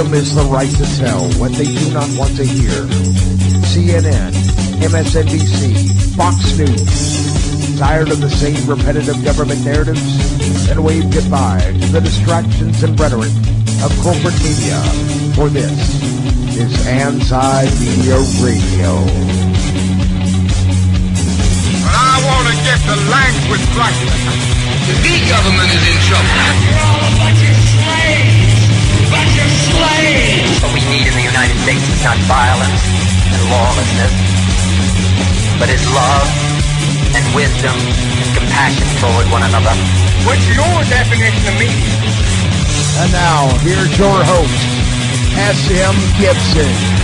freedom is the right to tell what they do not want to hear. CNN, MSNBC, Fox News. Tired of the same repetitive government narratives? Then wave goodbye to the distractions and rhetoric of corporate media. For this is Anti-Media Radio. But I want to get the language right. The government is in trouble. You're all a bunch of slaves! Bunch of slaves! What we need in the United States is not violence and lawlessness, but is love and wisdom and compassion toward one another. What's your definition of media? And now, here's your host, S.M. Gibson.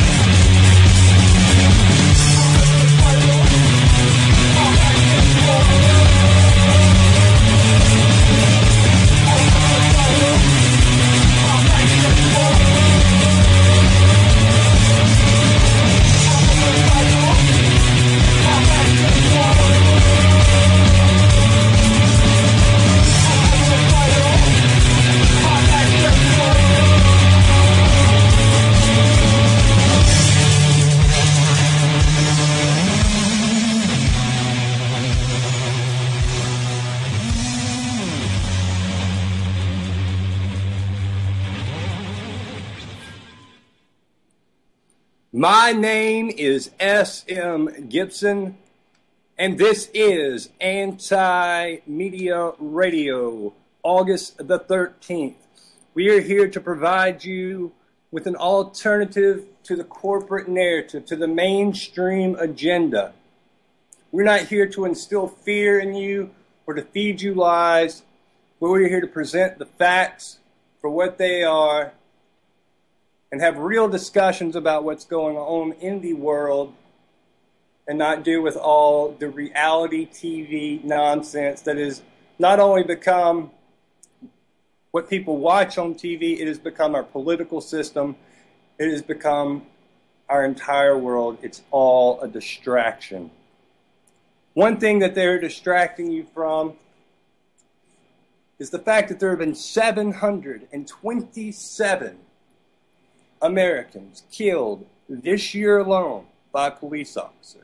My name is S.M. Gibson, and this is Anti-Media Radio, August the 13th. We are here to provide you with an alternative to the corporate narrative, to the mainstream agenda. We're not here to instill fear in you or to feed you lies, but we're here to present the facts for what they are and have real discussions about what's going on in the world and not deal with all the reality TV nonsense that has not only become what people watch on TV, it has become our political system, it has become our entire world. It's all a distraction. One thing that they're distracting you from is the fact that there have been 727 Americans killed this year alone by police officers.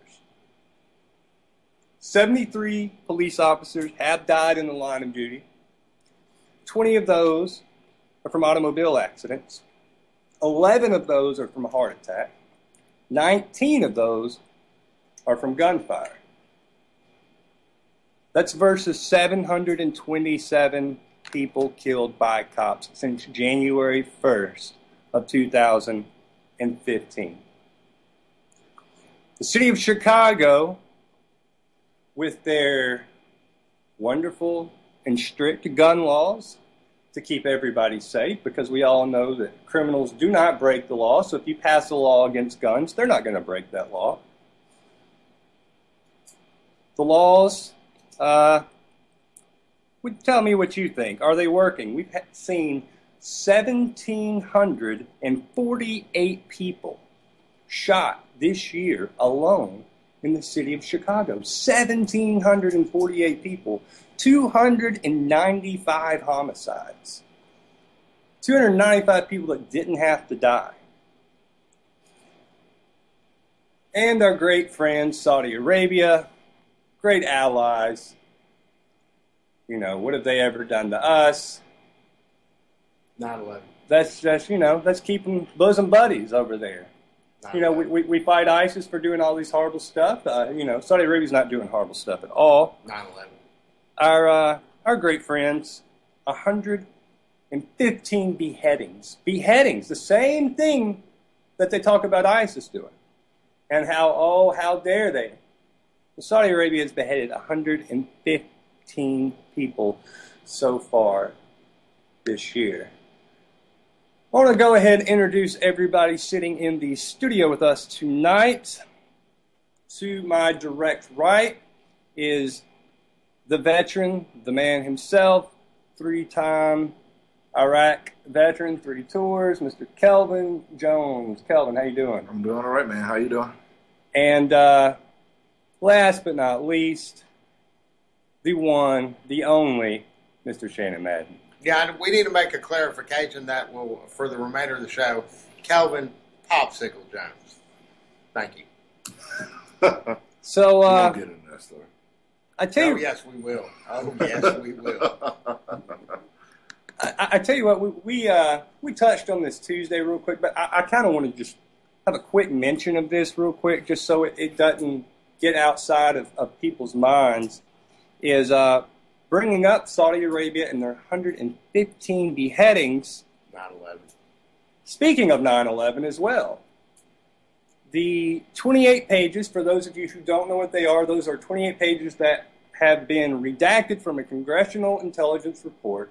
73 police officers have died in the line of duty. 20 of those are from automobile accidents. 11 of those are from a heart attack. 19 of those are from gunfire. That's versus 727 people killed by cops since January 1st. Of 2015. The city of Chicago, with their wonderful and strict gun laws to keep everybody safe, because we all know that criminals do not break the law, so if you pass a law against guns, they're not going to break that law. The laws, tell me what you think. Are they working? We've seen 1,748 people shot this year alone in the city of Chicago. 1,748 people, 295 homicides, 295 people that didn't have to die. And our great friends, Saudi Arabia, great allies. You know, what have they ever done to us? 9/11. That's keeping bosom buddies over there. 9/11. You know, we fight ISIS for doing all these horrible stuff. Saudi Arabia's not doing horrible stuff at all. 9/11. Our great friends, 115 beheadings. Beheadings, the same thing that they talk about ISIS doing. And how dare they? Saudi Arabia has beheaded 115 people so far this year. I want to go ahead and introduce everybody sitting in the studio with us tonight. To my direct right is the veteran, the man himself, 3-time Iraq veteran, 3 tours, Mr. Kelvin Jones. Kelvin, how you doing? I'm doing all right, man. How you doing? And last but not least, the one, the only, Mr. Shannon Madden. Yeah, and we need to make a clarification that will, for the remainder of the show, Kelvin Popsicle Jones. Thank you. So, We'll get in that story. I tell Oh, you, yes, we will. Oh, yes, we will. I tell you what, we touched on this Tuesday real quick, but I kind of want to just have a quick mention of this real quick, just so it doesn't get outside of people's minds, is bringing up Saudi Arabia and their 115 beheadings. 9/11. Speaking of 9/11 as well, the 28 pages, for those of you who don't know what they are, those are 28 pages that have been redacted from a congressional intelligence report.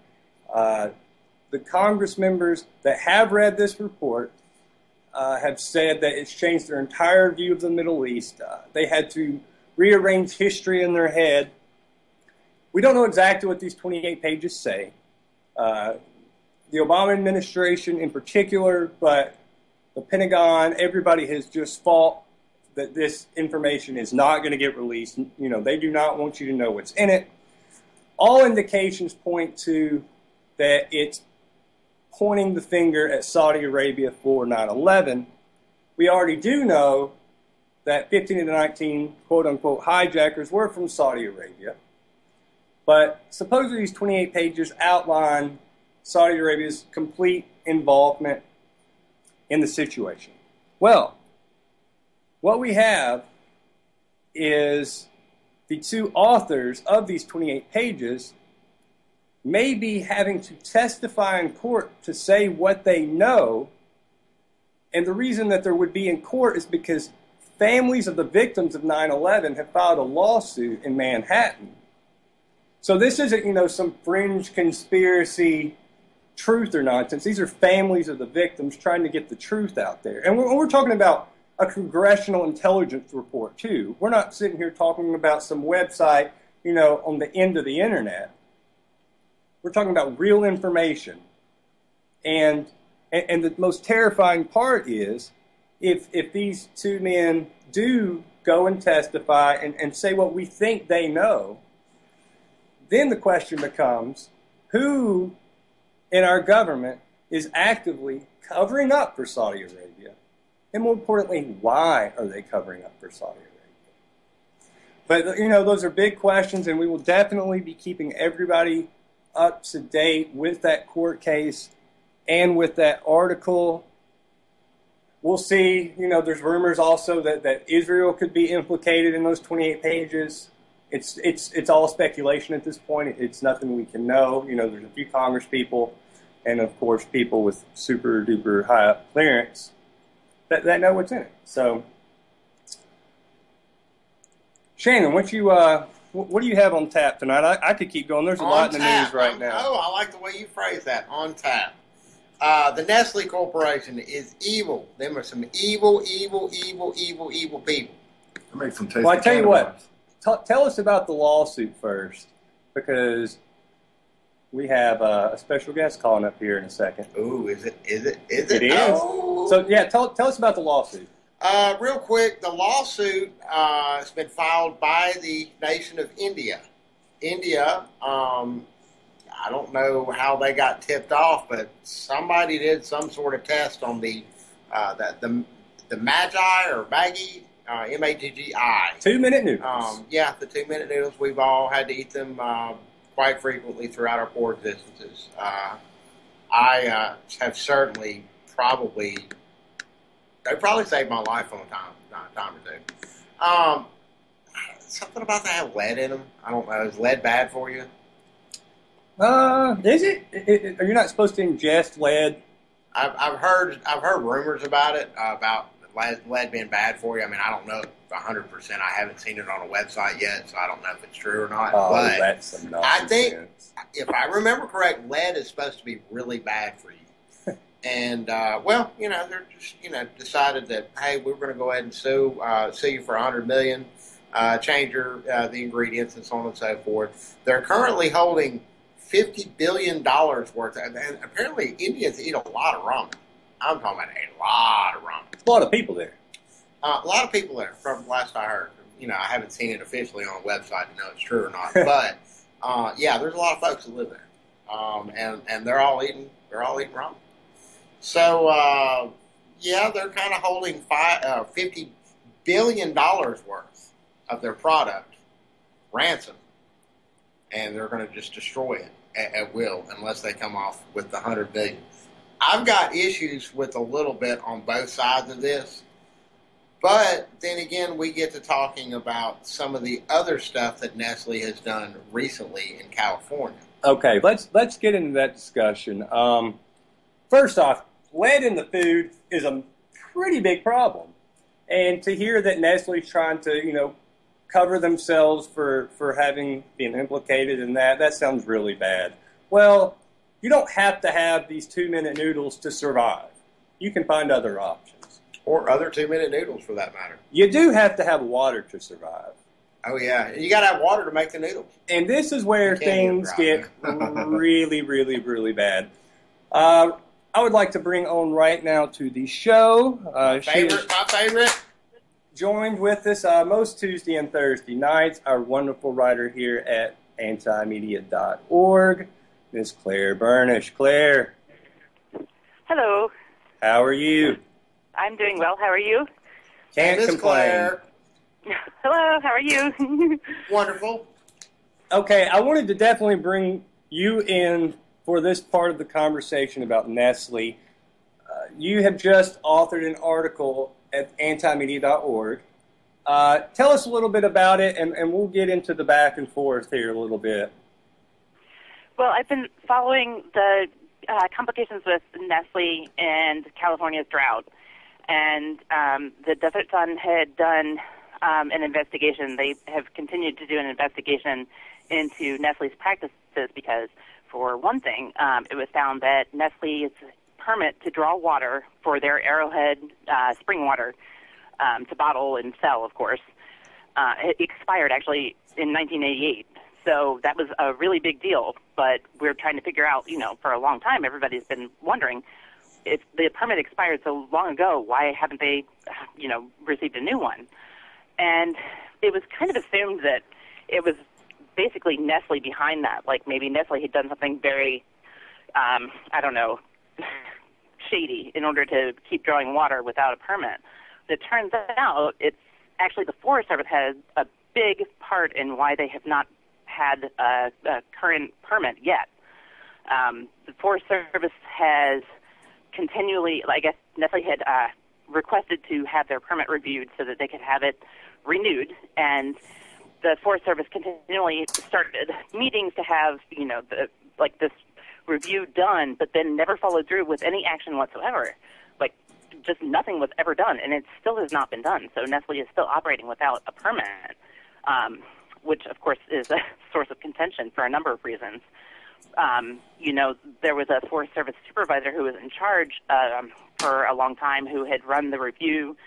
The Congress members that have read this report have said that it's changed their entire view of the Middle East. They had to rearrange history in their head. We don't know exactly what these 28 pages say. The Obama administration in particular, but the Pentagon, everybody has just fought that this information is not going to get released. You know, they do not want you to know what's in it. All indications point to that it's pointing the finger at Saudi Arabia for 9/11. We already do know that 15 of the 19 quote-unquote hijackers were from Saudi Arabia. But supposedly these 28 pages outline Saudi Arabia's complete involvement in the situation. Well, what we have is the two authors of these 28 pages may be having to testify in court to say what they know. And the reason that there would be in court is because families of the victims of 9/11 have filed a lawsuit in Manhattan. So this isn't, some fringe conspiracy truth or nonsense. These are families of the victims trying to get the truth out there. And we're talking about a congressional intelligence report, too. We're not sitting here talking about some website, on the end of the internet. We're talking about real information. And the most terrifying part is if these two men do go and testify and say what we think they know, then the question becomes, who in our government is actively covering up for Saudi Arabia? And more importantly, why are they covering up for Saudi Arabia? But, those are big questions, and we will definitely be keeping everybody up to date with that court case and with that article. We'll see, there's rumors also that Israel could be implicated in those 28 pages. It's all speculation at this point. It's nothing we can know. There's a few Congress people and, of course, people with super duper high up clearance that know what's in it. So, Shannon, what do you have on tap tonight? I could keep going. There's a lot in the news right now. Oh, I like the way you phrase that. On tap. The Nestle Corporation is evil. Them are some evil people. I make some tasty Well, I tell you what. cannabis. Tell us about the lawsuit first, because we have a special guest calling up here in a second. Ooh, is it? It is. Oh. So, yeah, tell us about the lawsuit. Real quick, the lawsuit has been filed by the nation of India. India, I don't know how they got tipped off, but somebody did some sort of test on the Magi or Maggi, M-A-G-G-I. 2-minute noodles. Yeah, the 2-minute noodles. We've all had to eat them quite frequently throughout our poor existences. I have certainly they probably saved my life on a time or two. Something about that have lead in them. I don't know. Is lead bad for you? Is it? Are you not supposed to ingest lead? I've heard rumors about it, about lead being bad for you. I mean, I don't know 100%. I haven't seen it on a website yet, so I don't know if it's true or not. Oh, but that's some nonsense. I think, if I remember correct, lead is supposed to be really bad for you. And, they're just, decided that, hey, we're going to go ahead and sue you for $100 million, change the ingredients and so on and so forth. They're currently holding $50 billion worth. And apparently Indians eat a lot of ramen. I'm talking about a lot of ramen. A lot of people there. A lot of people there, from last I heard. I haven't seen it officially on a website to know it's true or not. But, there's a lot of folks that live there. and they're all eating wrong. So yeah, they're kind of holding $50 billion worth of their product ransom, and they're going to just destroy it at will unless they come off with the $100 billion. I've got issues with a little bit on both sides of this, but then again, we get to talking about some of the other stuff that Nestle has done recently in California. Okay, let's get into that discussion. First off, lead in the food is a pretty big problem, and to hear that Nestle's trying to, cover themselves for having been implicated in that sounds really bad. Well, you don't have to have these 2-minute noodles to survive. You can find other options. Or other 2-minute noodles, for that matter. You do have to have water to survive. Oh, yeah. You got to have water to make the noodles. And this is where things get really, really, really bad. I would like to bring on right now to the show. My favorite. Joined with us most Tuesday and Thursday nights, our wonderful writer here at antimedia.org, Miss Claire Burnish. Claire. Hello. How are you? I'm doing well. How are you? Can't Miss complain. Claire. Hello. How are you? Wonderful. Okay, I wanted to definitely bring you in for this part of the conversation about Nestle. You have just authored an article at antimedia.org. Tell us a little bit about it, and we'll get into the back and forth here a little bit. Well, I've been following the complications with Nestle and California's drought. And the Desert Sun had done an investigation. They have continued to do an investigation into Nestle's practices because, for one thing, it was found that Nestle's permit to draw water for their Arrowhead spring water to bottle and sell, of course, it expired actually in 1988. So that was a really big deal. But we're trying to figure out, for a long time, everybody's been wondering if the permit expired so long ago, why haven't they, received a new one? And it was kind of assumed that it was basically Nestle behind that. Like maybe Nestle had done something very, shady in order to keep drawing water without a permit. It turns out it's actually the Forest Service has a big part in why they have not had a current permit yet. The Forest Service has continually, I guess Nestle had requested to have their permit reviewed so that they could have it renewed, and the Forest Service continually started meetings to have, this review done, but then never followed through with any action whatsoever. Like, just nothing was ever done, and it still has not been done. So Nestle is still operating without a permit, which, of course, is a source of contention for a number of reasons. There was a Forest Service supervisor who was in charge for a long time who had run the review,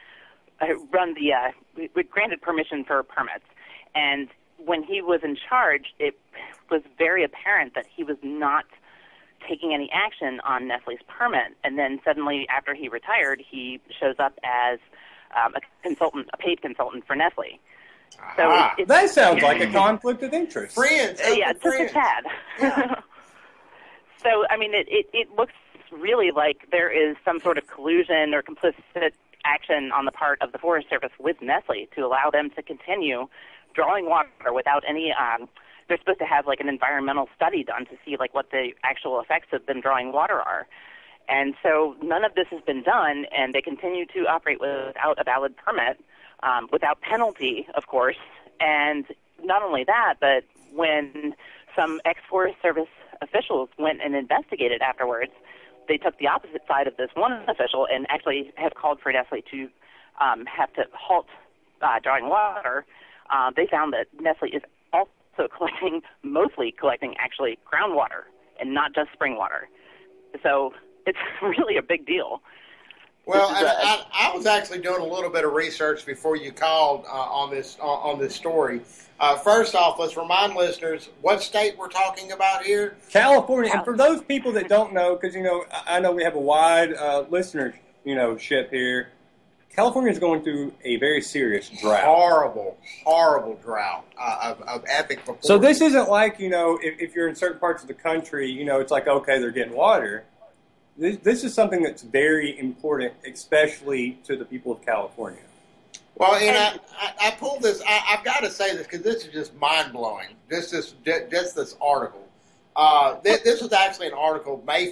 granted permission for permits. And when he was in charge, it was very apparent that he was not taking any action on Nestle's permit. And then suddenly, after he retired, he shows up as a paid consultant for Nestle. So that sounds like a conflict of interest. Friends. Yeah, just a tad. Yeah. So, I mean, it looks really like there is some sort of collusion or complicit action on the part of the Forest Service with Nestle to allow them to continue drawing water without any they're supposed to have like an environmental study done to see like what the actual effects of them drawing water are. And so none of this has been done, and they continue to operate without a valid permit, without penalty, of course. And not only that, but when some ex-Forest Service officials went and investigated afterwards, they took the opposite side of this one official and actually have called for Nestle to have to halt drawing water. They found that Nestle is also mostly collecting actually groundwater and not just spring water. So it's really a big deal. Well, I was actually doing a little bit of research before you called on this story. First off, let's remind listeners what state we're talking about here. California. And for those people that don't know, because I know we have a wide listenership here. California is going through a very serious drought. Horrible drought of epic proportions. So this isn't like, if you're in certain parts of the country, it's like, okay, they're getting water. This is something that's very important, especially to the people of California. Well, and I pulled this. I've got to say this because this is just mind blowing. Just this article. This was actually an article May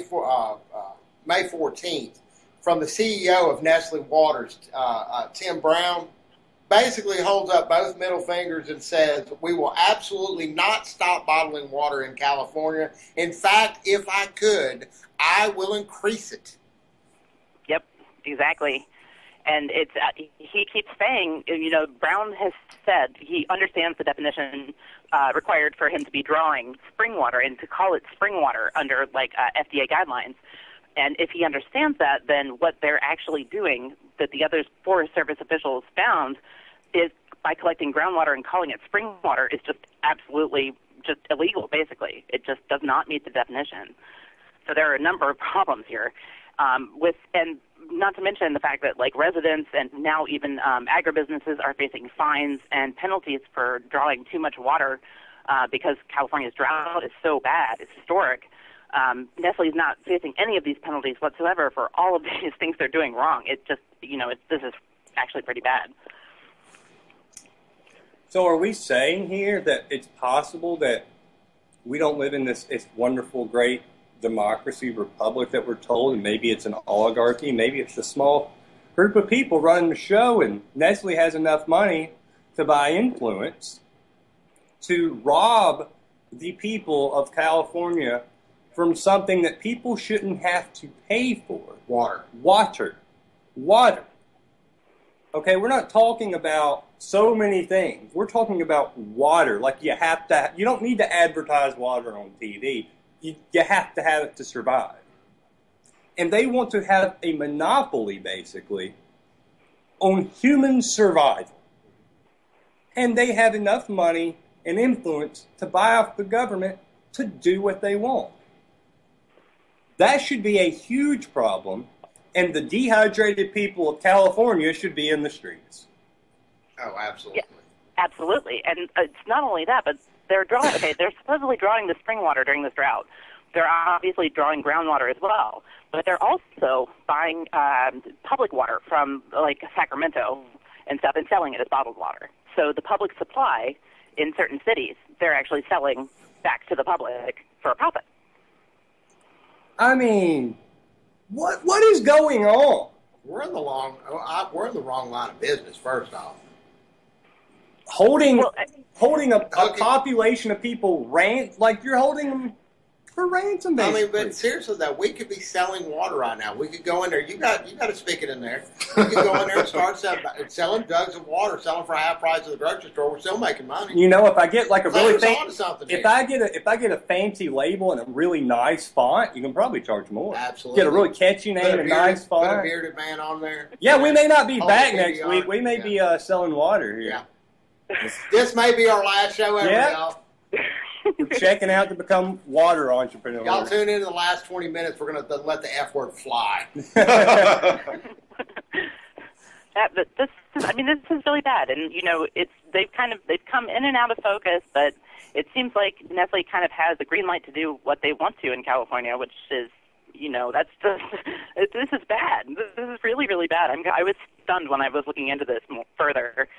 14th from the CEO of Nestle Waters, Tim Brown. Basically holds up both middle fingers and says, "We will absolutely not stop bottling water in California. In fact, if I could, I will increase it." Yep, exactly. And it's he keeps saying, Brown has said he understands the definition required for him to be drawing spring water and to call it spring water under FDA guidelines. And if he understands that, then what they're actually doing that the other Forest Service officials found is by collecting groundwater and calling it spring water is just absolutely just illegal, basically. It just does not meet the definition. So there are a number of problems here. And not to mention the fact that residents and now even agribusinesses are facing fines and penalties for drawing too much water because California's drought is so bad, it's historic. Nestle is not facing any of these penalties whatsoever for all of these things they're doing wrong. It just, this is actually pretty bad. So are we saying here that it's possible that we don't live in this wonderful, great democracy republic that we're told, and maybe it's an oligarchy, maybe it's a small group of people running the show, and Nestle has enough money to buy influence to rob the people of California from something that people shouldn't have to pay for? Water. Okay, we're not talking about so many things. We're talking about water. You don't need to advertise water on TV. You have to have it to survive. And they want to have a monopoly, basically, on human survival. And they have enough money and influence to buy off the government to do what they want. That should be a huge problem, and the dehydrated people of California should be in the streets. Oh, absolutely. Yeah, absolutely. And it's not only that, but they're supposedly drawing the spring water during this drought. They're obviously drawing groundwater as well, but they're also buying public water from Sacramento and stuff and selling it as bottled water. So the public supply in certain cities, they're actually selling back to the public for a profit. I mean, what is going on? We're in the wrong line of business. First off, holding a population of people you're holding them for ransom, basically. I mean, but seriously though, we could be selling water right now. We could go in there. You got to stick it in there. We could go in there and start selling jugs of water, selling for half price at the grocery store. We're still making money. If I get a really if I get a fancy label and a really nice font, you can probably charge more. Absolutely. Get a really catchy name and nice font. Put a bearded man on there. Yeah, we may not be back next week. We may be selling water here. Yeah. This may be our last show ever, y'all. We're checking out to become water entrepreneurs. Y'all tune in the last 20 minutes. We're going to let the F word fly. This is really bad, and they've come in and out of focus, but it seems like Nestle kind of has a green light to do what they want to in California, which is, that's just this is bad. This is really, really bad. I was stunned when I was looking into this further.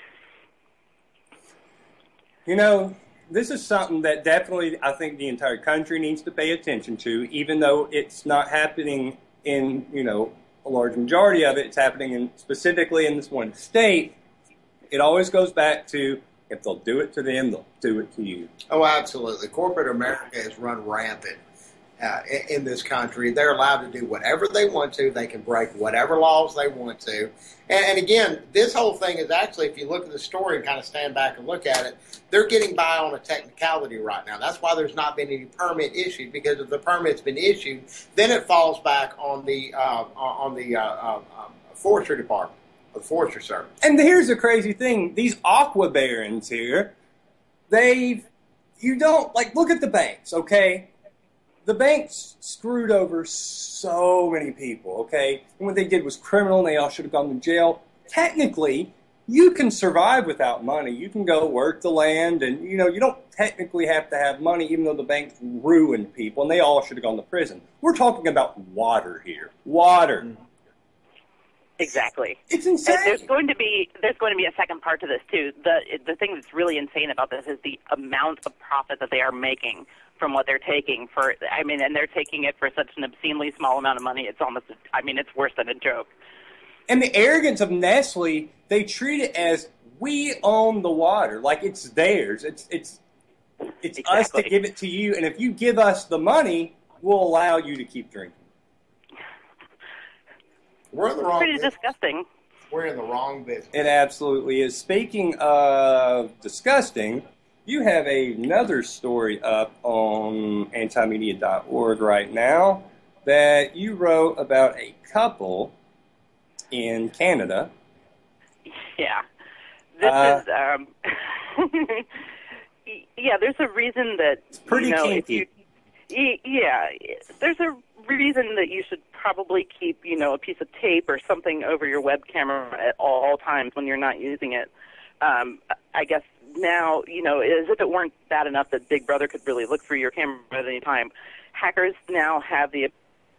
This is something that definitely I think the entire country needs to pay attention to, even though it's not happening in, a large majority of it. It's happening specifically in this one state. It always goes back to, if they'll do it to them, they'll do it to you. Oh, absolutely. Corporate America has run rampant in this country. They're allowed to do whatever they want to. They can break whatever laws they want to. And again, this whole thing is actually, if you look at the story and kind of stand back and look at it, they're getting by on a technicality right now. That's why there's not been any permit issued, because if the permit's been issued, then it falls back on the Forestry Department, the Forestry Service. And here's the crazy thing. These aqua barons here, look at the banks, okay? the banks screwed over so many people, okay? And what they did was criminal, and they all should have gone to jail. Technically, you can survive without money. You can go work the land, and, you don't technically have to have money, even though the banks ruined people, and they all should have gone to prison. We're talking about water here. Water. Exactly. It's insane. And there's going to be a second part to this too. The thing that's really insane about this is the amount of profit that they are making from what they're taking and they're taking it for such an obscenely small amount of money. It's it's worse than a joke. And the arrogance of Nestle, they treat it as we own the water, like it's theirs. It's exactly. Us to give it to you, and if you give us the money, we'll allow you to keep drinking. We're in the wrong Pretty business. Disgusting. We're in the wrong business. It absolutely is. Speaking of disgusting, you have another story up on antimedia.org right now that you wrote about a couple in Canada. Yeah. This is yeah, there's a reason that it's pretty kinky. There's a reason that you should probably keep, a piece of tape or something over your webcam at all times when you're not using it. I guess now, as if it weren't bad enough that Big Brother could really look through your camera at any time, hackers now have the...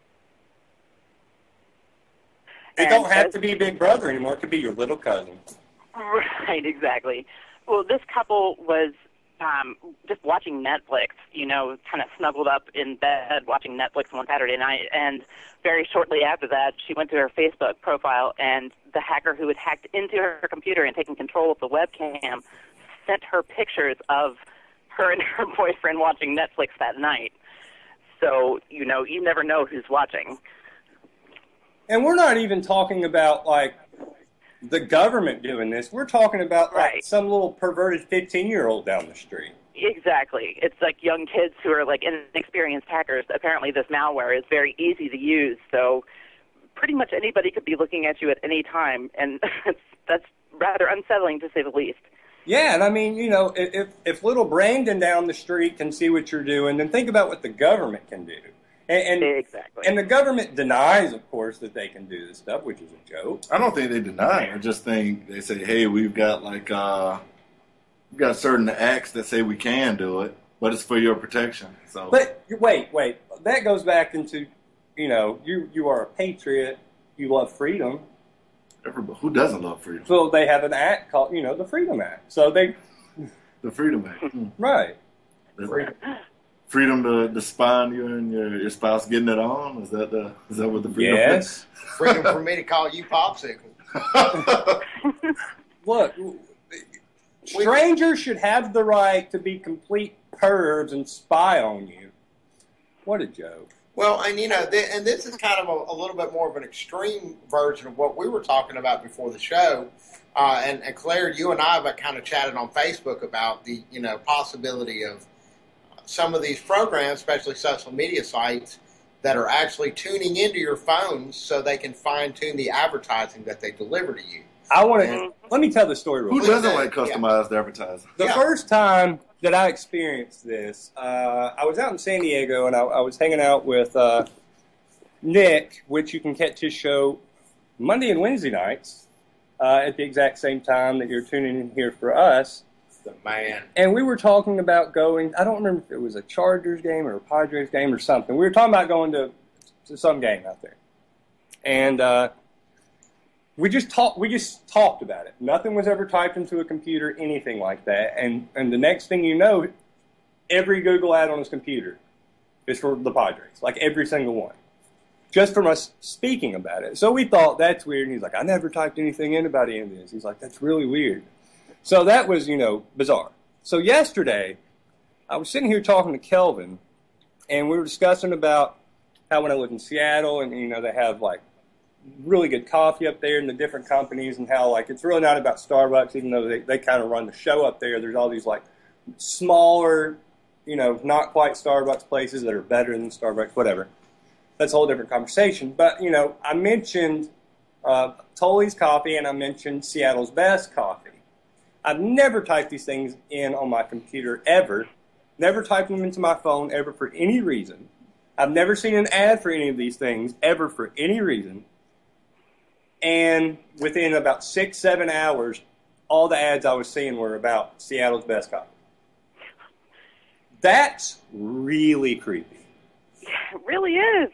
It don't have to be Big Brother anymore. It could be your little cousin. Right, exactly. Well, this couple was just watching Netflix, kind of snuggled up in bed watching Netflix one Saturday night, and very shortly after that, she went to her Facebook profile, and the hacker who had hacked into her computer and taken control of the webcam sent her pictures of her and her boyfriend watching Netflix that night. So, you never know who's watching. And we're not even talking about, the government doing this. We're talking about some little perverted 15-year-old down the street. Exactly. It's like young kids who are inexperienced hackers. Apparently this malware is very easy to use, so pretty much anybody could be looking at you at any time, and that's rather unsettling to say the least. Yeah, and if little Brandon down the street can see what you're doing, then think about what the government can do. And exactly. And the government denies, of course, that they can do this stuff, which is a joke. I don't think they deny. I just think they say, hey, we've got we've got certain acts that say we can do it, but it's for your protection. So, but wait, that goes back into, you are a patriot, you love freedom. Everybody, who doesn't love freedom? So they have an act called, the Freedom Act. So the Freedom Act, right? Freedom to spy on you and your spouse getting it on? Is that what the freedom is? Freedom for me to call you Popsicle. Look, strangers should have the right to be complete pervs and spy on you. What a joke. Well, and and this is kind of a little bit more of an extreme version of what we were talking about before the show. And Claire, you and I have kind of chatted on Facebook about the possibility of some of these programs, especially social media sites, that are actually tuning into your phones so they can fine-tune the advertising that they deliver to you. Let me tell the story real quick. Who doesn't like customized advertising? The first time that I experienced this, I was out in San Diego, and I was hanging out with Nick, which you can catch his show Monday and Wednesday nights at the exact same time that you're tuning in here for us. The man. And we were talking about going, I don't remember if it was a Chargers game or a Padres game or something. We were talking about going to some game out there. And we just talked about it. Nothing was ever typed into a computer, anything like that. And the next thing you know, every Google ad on his computer is for the Padres, like every single one, just from us speaking about it. So we thought, that's weird. And he's like, I never typed anything in about any of this. He's like, that's really weird. So that was, bizarre. So yesterday, I was sitting here talking to Kelvin, and we were discussing about how when I lived in Seattle, and, they have, really good coffee up there and the different companies, and how, it's really not about Starbucks, even though they kind of run the show up there. There's all these, smaller, not quite Starbucks places that are better than Starbucks, whatever. That's a whole different conversation. But, I mentioned Tully's Coffee, and I mentioned Seattle's Best Coffee. I've never typed these things in on my computer ever. Never typed them into my phone ever for any reason. I've never seen an ad for any of these things ever for any reason. And within about 6-7 hours, all the ads I was seeing were about Seattle's best coffee. That's really creepy. It really is.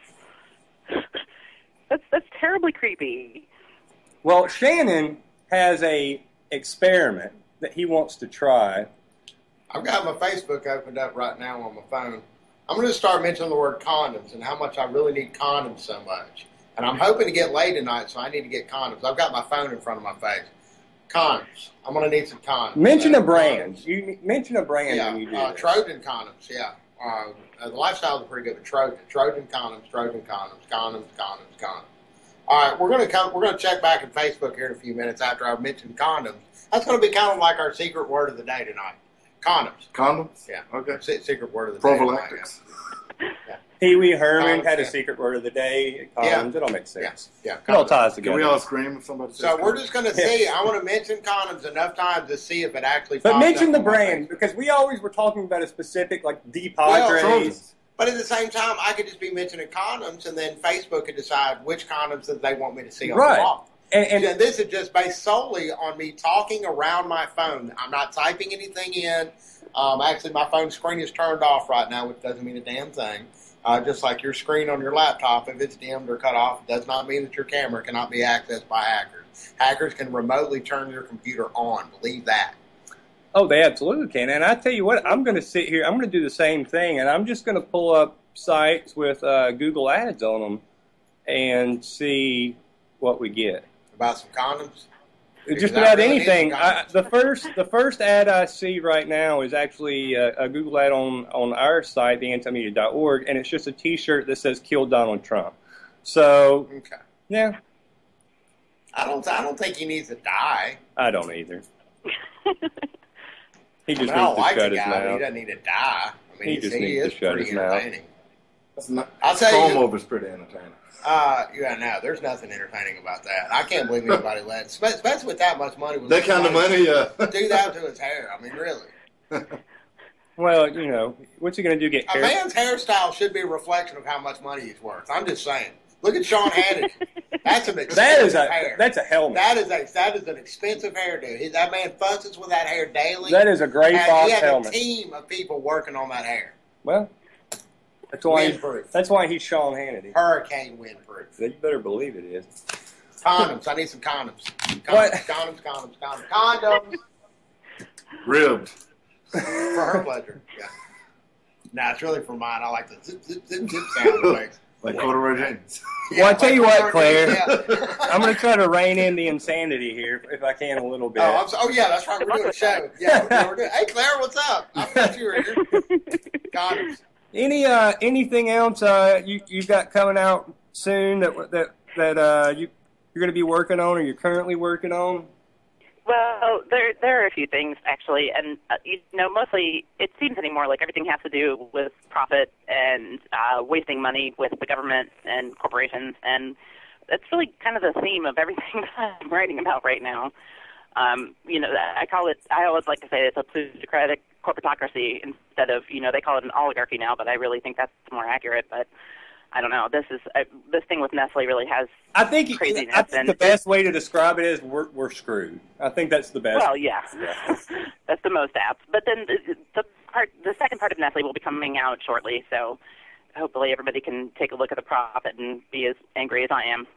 That's terribly creepy. Well, Shannon has a experiment that he wants to try. I've got my Facebook opened up right now on my phone. I'm going to start mentioning the word condoms and how much I really need condoms so much. And I'm hoping to get laid tonight, so I need to get condoms. I've got my phone in front of my face. Condoms. I'm going to need some condoms. Mention a brand. You mention a brand Yeah, when you do this. Trojan condoms, yeah. The lifestyles are pretty good. Trojan condoms, condoms. All right, we're going to check back in Facebook here in a few minutes after I've mentioned condoms. That's going to be kind of like our secret word of the day tonight. Condoms. Condoms? Yeah. Okay. Secret word of the Prophylactics. day. Yeah. Pee Wee Herman Condoms, had a yeah. secret word of the day. Condoms. Yeah. It all makes sense. Yeah. It all Condoms. ties Can together. we all scream if somebody says So we're condoms? just going to see. I want to mention condoms enough times to see if it actually. But pops mention up the on my brand, Facebook. because we always were talking about a specific, like, Deep Well, Padres. Trojans. But at the same time, I could just be mentioning condoms, and then Facebook could decide which condoms that they want me to see on Right. the wall. And And this is just based solely on me talking around my phone. I'm not typing anything in. Actually, my phone screen is turned off right now, which doesn't mean a damn thing. Just like your screen on your laptop, if it's dimmed or cut off, it does not mean that your camera cannot be accessed by hackers. Hackers can remotely turn your computer on. Believe that. oh, they absolutely can. And I tell you what, I'm going to sit here. I'm going to do the same thing, and I'm just going to pull up sites with Google Ads on them and see what we get. About some condoms? Just Because I about really need anything. some condoms. The first ad I see right now is actually a Google ad on our site, theantimedia.org, and it's just a T-shirt that says "Kill Donald Trump." So, Okay. yeah, I don't think he needs to die. I don't either. He just I don't needs to like shut the his guy, but he mouth. doesn't need to die. I mean, He just needs is to shut pretty his mouth. entertaining. That's not, I'll tell you- comb over's pretty entertaining. Yeah, no, there's nothing entertaining about that. I can't believe anybody let, especially with that much money. would That let kind of somebody money, yeah. do that to his hair. I mean, really. Well, you know, what's he going to do? Get A man's hairstyle should be a reflection of how much money he's worth. I'm just saying. Look at Sean Hannity. That's an expensive hair. That's a helmet. That is an expensive hairdo. That man fusses with that hair daily. That is a Gray And Fox he has helmet. a team of people working on that hair. Well, Windproof. that's why he's Sean Hannity. Hurricane windproof. You better believe it is. Condoms. I need some condoms. What? Condoms. Ribbed. For her pleasure. Yeah. Nah, it's really for mine. I like the zip, zip, zip, zip sound it makes. Like corduroy jeans. Well, I tell you what, like- Claire. Yeah. I'm going to try to rein in the insanity here if I can a little bit. Oh, yeah, that's right. We're doing a show. Yeah, we're doing. Hey, Claire, what's up? I thought you were here. Condoms. Anything else you've got coming out soon that you're going to be working on or you're currently working on? Well, there are a few things actually, and mostly it seems anymore like everything has to do with profit and wasting money with the government and corporations, and that's really kind of the theme of everything that I'm writing about right now. I always like to say it's a plutocratic corporatocracy instead of, they call it an oligarchy now, but I really think that's more accurate. But I don't know. This thing with Nestle really has craziness. I think the best way to describe it is we're screwed. I think that's the best. Well, yeah. That's the most apt. But then the second part of Nestle will be coming out shortly, so hopefully everybody can take a look at the profit and be as angry as I am.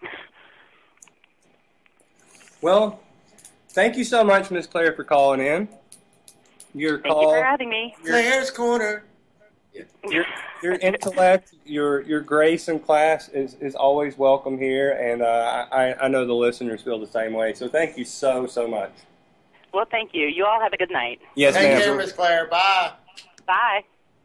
Well, thank you so much, Miss Claire, for calling in. Thank you for having me. Claire's Corner. Your intellect, your grace in class is always welcome here, and I know the listeners feel the same way. So thank you so much. Well, thank you. You all have a good night. Yes, Take ma'am. care, Miss Claire. Bye. Bye.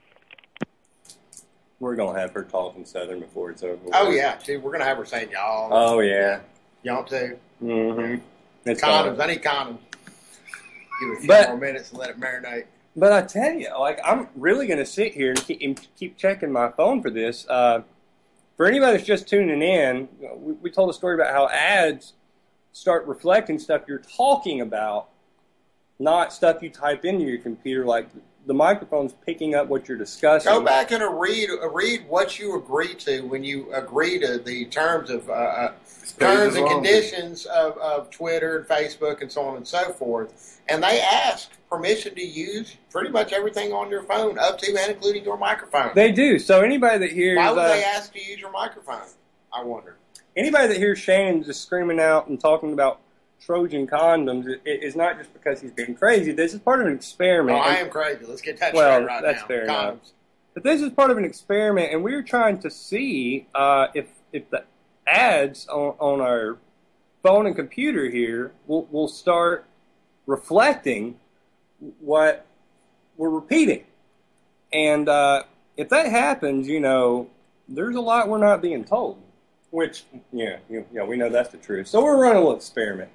We're gonna have her talking Southern before it's over. Oh yeah, see, we're gonna have her saying y'all. Oh yeah. Y'all too. Mm-hmm. It's Condoms. fine. I need condoms. Give it a few But- more minutes and let it marinate. But I tell you, I'm really going to sit here and keep checking my phone for this. For anybody that's just tuning in, we told a story about how ads start reflecting stuff you're talking about, not stuff you type into your computer, like the microphone's picking up what you're discussing. Go back and read what you agreed to when you agree to the terms of terms and conditions of Twitter and Facebook and so on and so forth. And they ask permission to use pretty much everything on your phone, up to and including your microphone. They do. So anybody that hears... Why would they ask to use your microphone? I wonder. Anybody that hears Shane just screaming out and talking about Trojan condoms, it is not just because he's being crazy. This is part of an experiment. Oh, I am crazy. Let's get that well, straight right that's now. Fair Condoms. enough. But this is part of an experiment, and we're trying to see if the ads on our phone and computer here will start reflecting what we're repeating. And if that happens, there's a lot we're not being told. Which, we know that's the truth. So we're running a little experiment.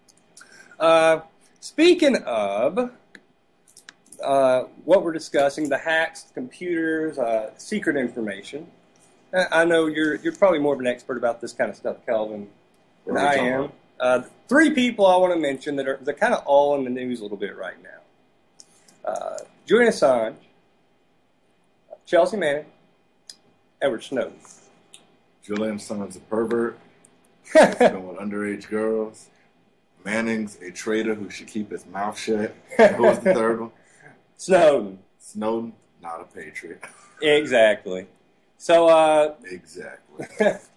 Speaking of what we're discussing, the hacks, computers, secret information. I know you're probably more of an expert about this kind of stuff, Calvin, than I am. 3 people I want to mention they're kind of all in the news a little bit right now. Julian Assange, Chelsea Manning, Edward Snowden. Julian Assange's a pervert. He's going with underage girls. Manning's a traitor who should keep his mouth shut. Who was the third one? Snowden. Snowden, not a patriot. Exactly. So exactly.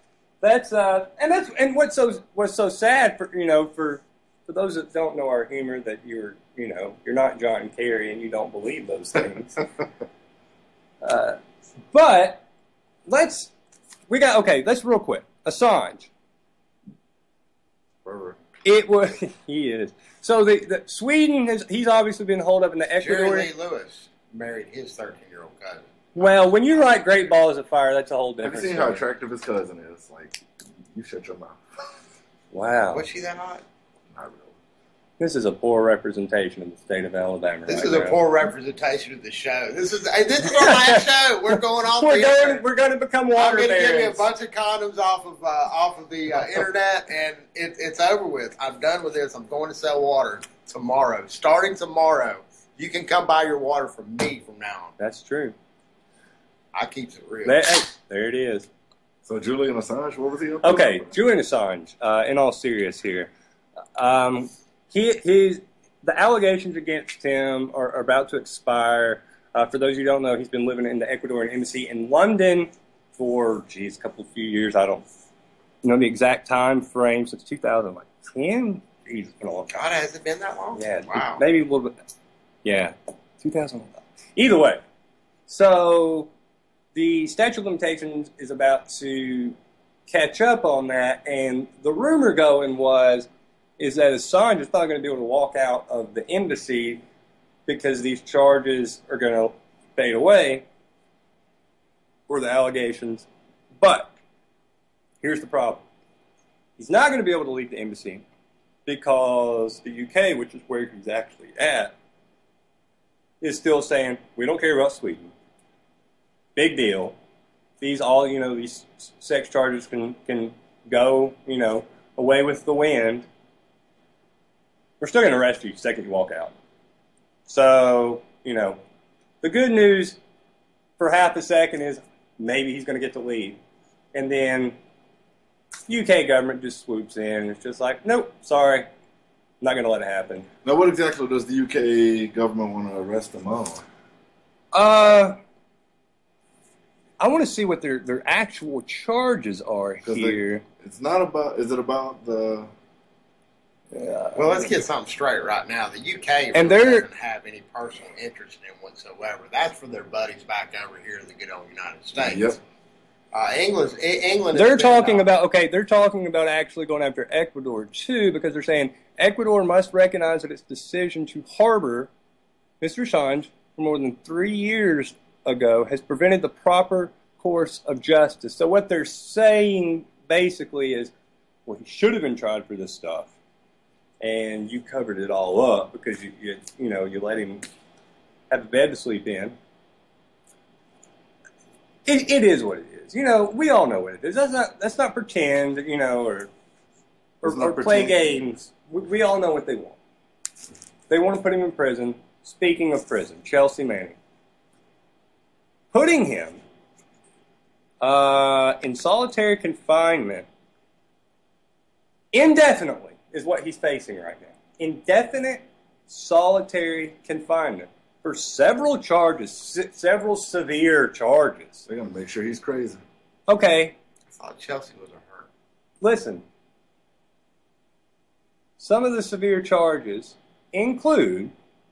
And what's so sad for those that don't know our humor, that you're not John Kerry and you don't believe those things. But let's real quick. Assange. Pervert. He is. So the Sweden he's obviously been holed up in the Ecuador. Jerry Lee Lewis married his 13-year-old cousin. Well, when you write Great Balls of Fire, that's a whole different Have you seen story. how attractive his cousin is? Like, you shut your mouth. Wow. Was she that hot? Not really. This is a poor representation of the state of Alabama. This right is now. a poor representation of the show. This is our last show. We're going off. We're going to become water I'm going to give you a barons. bunch of condoms off of the internet, and it's over with. I'm done with this. I'm going to sell water tomorrow. Starting tomorrow, you can come buy your water from me from now on. That's true. I keeps it real. There it is. So Julian Assange, what was he up to? Okay, Julian Assange. In all serious here, the allegations against him are about to expire. For those who don't know, he's been living in the Ecuadorian embassy in London for a few years. I don't know the exact time frame, since 2010. It's been a long time. God, has it been that long? Yeah, Wow. maybe a little bit. Yeah, 2011. Either way, so the statute of limitations is about to catch up on that, and the rumor going is that Assange is not going to be able to walk out of the embassy because these charges are going to fade away, or the allegations. But here's the problem. He's not going to be able to leave the embassy because the UK, which is where he's actually at, is still saying, we don't care about Sweden. Big deal. These sex charges can go, away with the wind. We're still going to arrest you the second you walk out. So, the good news for half a second is maybe he's going to get to leave. And then UK government just swoops in and it's just like, nope, sorry, not going to let it happen. Now, what exactly does the UK government want to arrest him on? I want to see what their actual charges are here. It's not about. Is it about the? Well, let's get something straight right now. The UK And doesn't have any personal interest in him whatsoever. That's for their buddies back over here in the good old United States. Yep. England. They're talking about actually going after Ecuador too, because they're saying Ecuador must recognize that its decision to harbor Mr. Assange for more than 3 years ago has prevented the proper course of justice. So what they're saying basically is, well, he should have been tried for this stuff, and you covered it all up because you let him have a bed to sleep in. It is what it is. We all know what it is. That's not pretend, or play games. We all know what they want. They want to put him in prison speaking of prison, Chelsea Manning, putting him in solitary confinement indefinitely is what he's facing right now. Indefinite solitary confinement for several charges, several severe charges. They're going to make sure he's crazy. Okay. I thought Chelsea was a her. Listen. Some of the severe charges include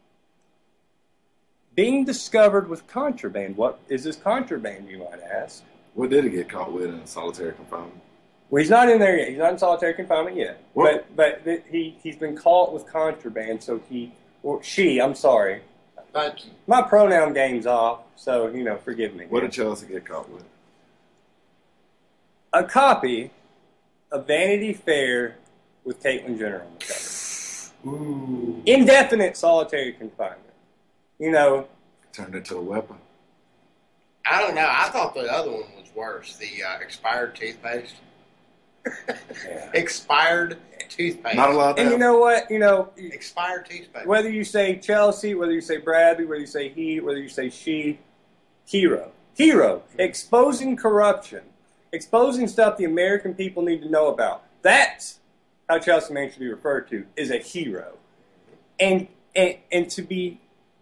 being discovered with contraband. What is this contraband, you might ask? What did he get caught with in solitary confinement? Well, he's not in there yet. He's not in solitary confinement yet. What? But he's been caught with contraband, so she, I'm sorry. Thank you. My pronoun game's off, so, forgive me. What did Chelsea get caught with? A copy of Vanity Fair with Caitlyn Jenner on the cover. Ooh. Indefinite solitary confinement. Turned into a weapon. I don't know. I thought the other one was worse. The expired toothpaste. Yeah. Expired toothpaste. Not allowed to And have. you know what? Expired toothpaste. Whether you say Chelsea, whether you say Bradley, whether you say he, whether you say she, hero. Exposing corruption. Exposing stuff the American people need to know about. That's how Chelsea Manning should be referred to, is a hero. And to be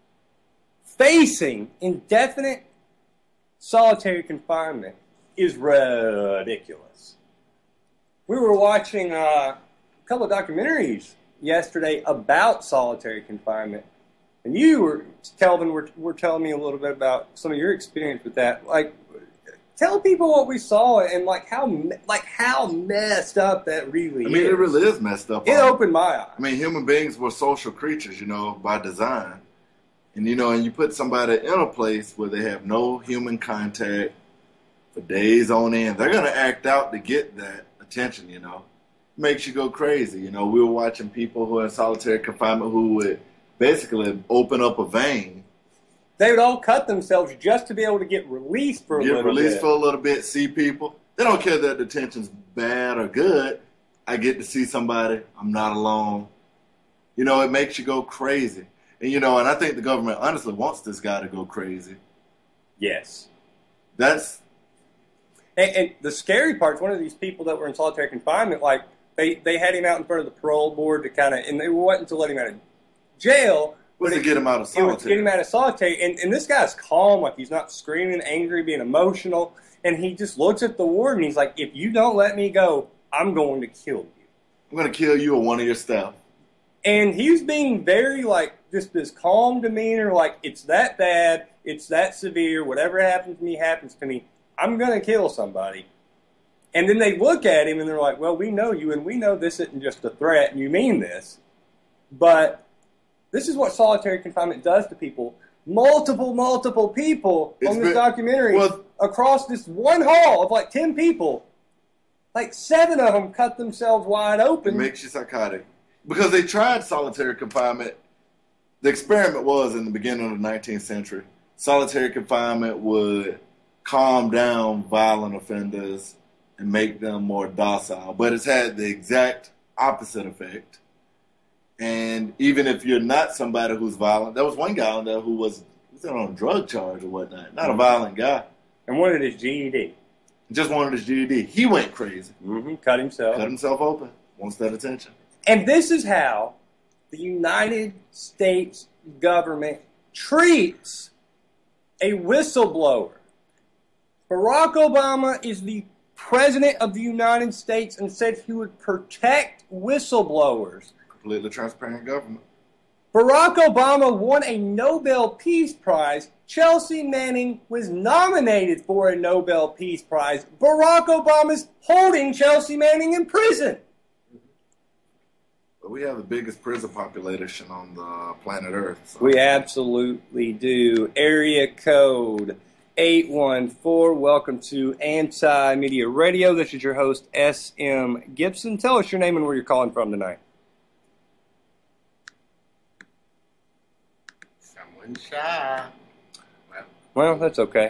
facing indefinite solitary confinement is ridiculous. We were watching a couple of documentaries yesterday about solitary confinement, and Kelvin, were telling me a little bit about some of your experience with that. Like, tell people what we saw and how messed up that really is. I mean, it really is messed up. It opened my eyes. I mean, human beings were social creatures, by design. And, and you put somebody in a place where they have no human contact for days on end. They're going to act out to get that attention, Makes you go crazy. We were watching people who are in solitary confinement who would basically open up a vein. They would all cut themselves just to be able to get released for a little bit. Get released for a little bit, see people. They don't care that detention's bad or good. I get to see somebody. I'm not alone. It makes you go crazy. And, and I think the government honestly wants this guy to go crazy. Yes. That's... And the scary part is one of these people that were in solitary confinement, they had him out in front of the parole board to and they wanted to let him out of jail. Was to get him out of solitary. It was to get him out of solitary. And this guy's calm, he's not screaming, angry, being emotional. And he just looks at the warden. He's like, if you don't let me go, I'm going to kill you. I'm going to kill you or one of your staff. And he was being very, just this calm demeanor, it's that bad, it's that severe, whatever happens to me happens to me. I'm going to kill somebody. And then they look at him and they're like, well, we know you, and we know this isn't just a threat, and you mean this. But this is what solitary confinement does to people. Multiple people on this documentary across this one hall of 10 people. 7 of them cut themselves wide open. It makes you psychotic. Because they tried solitary confinement. The experiment was in the beginning of the 19th century. Solitary confinement would calm down violent offenders and make them more docile. But it's had the exact opposite effect. And even if you're not somebody who's violent, there was one guy on there who was on a drug charge or whatnot. Not a violent guy. And wanted his GED. Just wanted his GED. He went crazy. Mm-hmm. Cut himself open. Wants that attention. And this is how the United States government treats a whistleblower. Barack Obama is the president of the United States and said he would protect whistleblowers. Completely transparent government. Barack Obama won a Nobel Peace Prize. Chelsea Manning was nominated for a Nobel Peace Prize. Barack Obama's holding Chelsea Manning in prison. But we have the biggest prison population on the planet Earth. So. We absolutely do. Area code 814. Welcome to Anti-Media Radio. This is your host, S.M. Gibson. Tell us your name and where you're calling from tonight. Someone shy. Well, that's okay.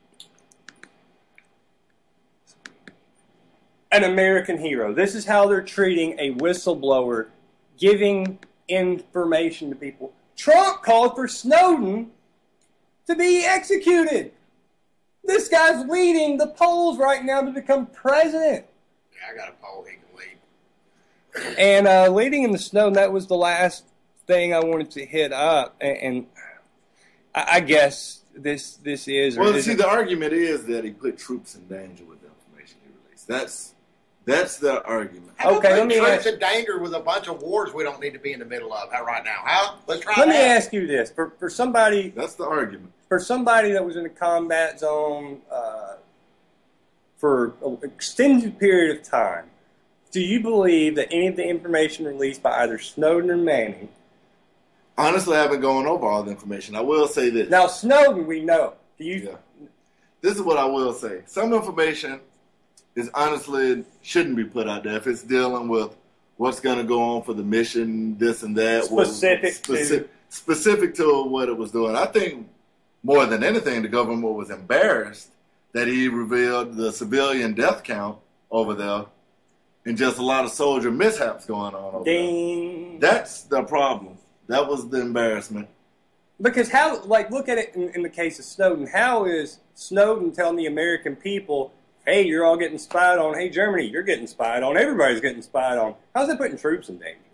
An American hero. This is how they're treating a whistleblower, giving information to people. Trump called for Snowden to be executed. This guy's leading the polls right now to become president. Yeah, I got a poll he can lead. And leading in the Snowden, that was the last thing I wanted to hit up. And I guess this is... Well, see, the argument is that he put troops in danger with the information he released. That's the argument. How Okay, about let me troops ask- in danger with a bunch of wars we don't need to be in the middle of right now? Huh? Let's try Let that. me ask you this. For somebody... That's the argument. For somebody that was in a combat zone for an extended period of time, do you believe that any of the information released by either Snowden or Manning... Honestly, I haven't gone over all the information. I will say this. Now, Snowden, we know. Do you... Yeah. This is what I will say. Some information is honestly shouldn't be put out there if it's dealing with what's going to go on for the mission, this and that. Specific to what it was doing. I think more than anything, the government was embarrassed that he revealed the civilian death count over there and just a lot of soldier mishaps going on over Ding. there. That's the problem. That was the embarrassment. Because how, like, look at it in the case of Snowden. How is Snowden telling the American people, hey, you're all getting spied on. Hey, Germany, you're getting spied on. Everybody's getting spied on. How's that putting troops in danger?